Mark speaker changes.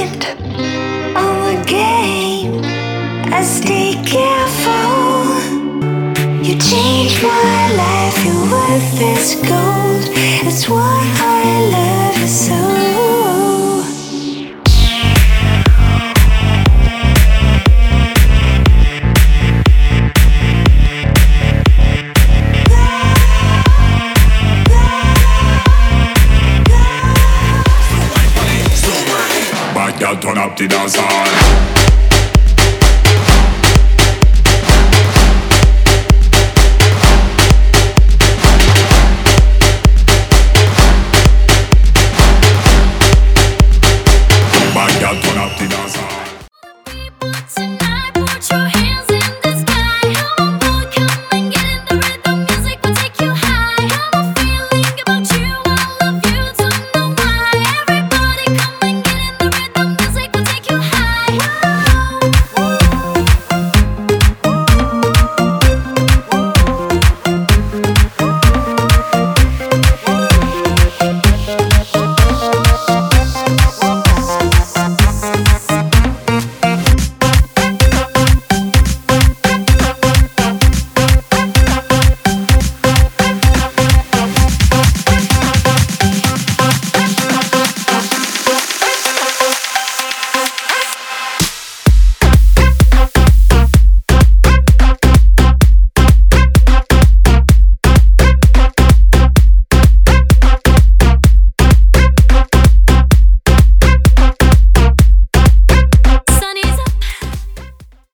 Speaker 1: mind on the game. I stay careful. You changed my life, you're worth this gold. That's why I love you so.
Speaker 2: Bad girl turn up the dance hall.